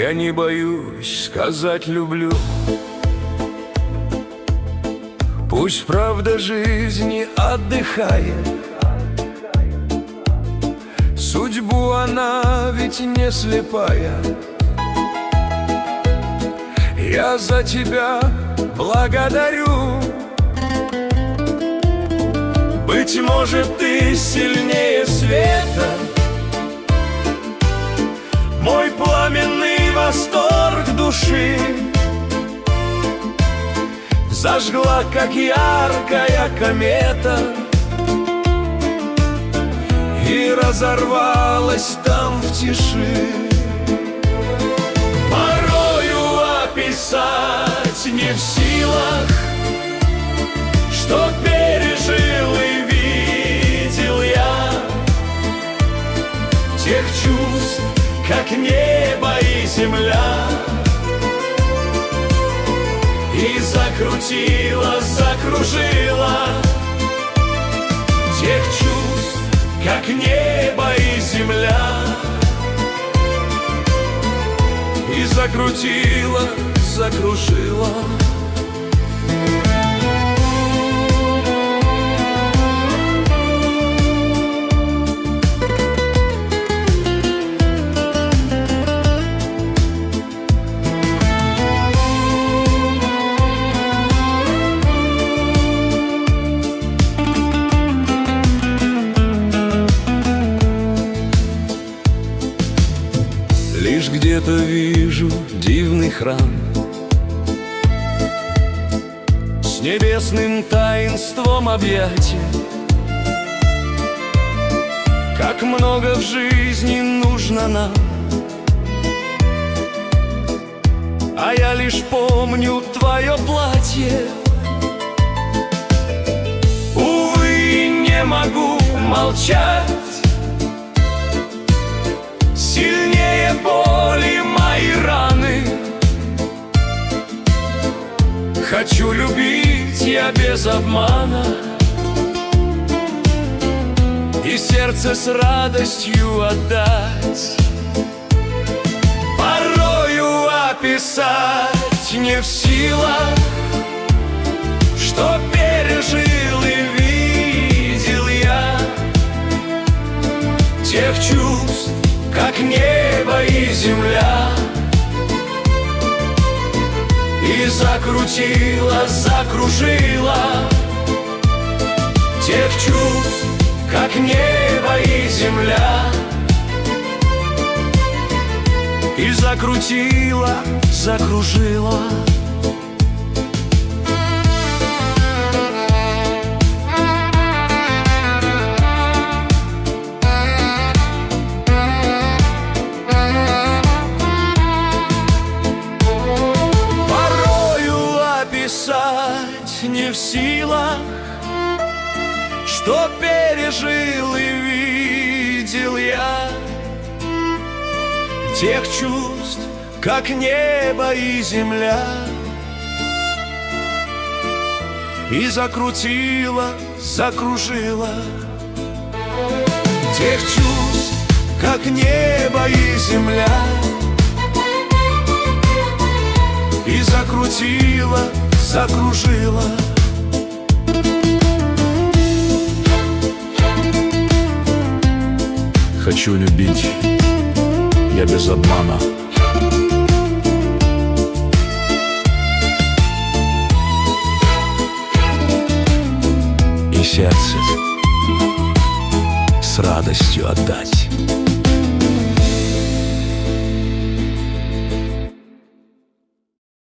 Я не боюсь сказать люблю. Пусть правда жизни отдыхает, судьбу она ведь не слепая. Я за тебя благодарю. Быть может, ты сильнее света, мой пламенный восторг души зажгла, как яркая комета, и разорвалась там в тиши. Порою описать не в силах, что пережил и видел я, тех чувств, как небо и земля. И закрутила, закружила тех чувств, как небо и земля. И закрутила, закружила. Лишь где-то вижу дивный храм с небесным таинством объятия. Как много в жизни нужно нам, а я лишь помню твое платье. Увы, не могу молчать, сильнее боли мои раны. Хочу любить я без обмана, и сердце с радостью отдать. Порою описать не в силах, что пережил и видел я, тех чувств, как небо и земля. И закрутила, закружила тех чувств, как небо и земля. И закрутила, закружила. Не в силах, что пережил и видел я, тех чувств, как небо и земля. И закрутила, закружила тех чувств, как небо и земля. И закрутила, закружила. Хочу любить я без обмана, и сердце с радостью отдать.